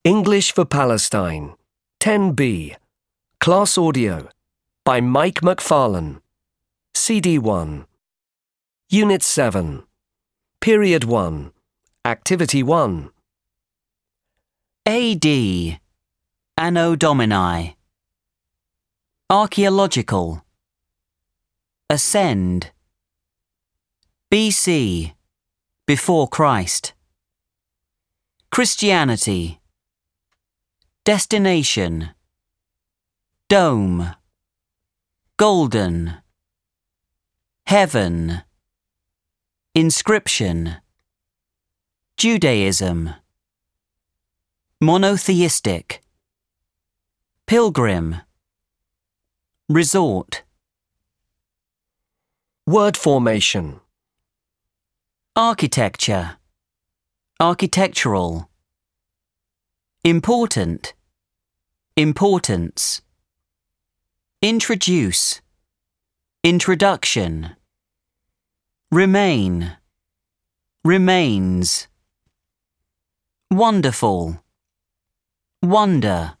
English for Palestine, 10B, Class Audio, by Mike McFarlane, CD 1. Unit 7, Period 1, Activity 1. AD, Anno Domini. Archaeological. Ascend. BC, before Christ. Christianity. Destination. Dome. Golden. Heaven. Inscription. Judaism. Monotheistic. Pilgrim. Resort. Word formation. Architecture. Architectural. Important. Importance. Introduce. Introduction. Remain. Remains. Wonderful. Wonder.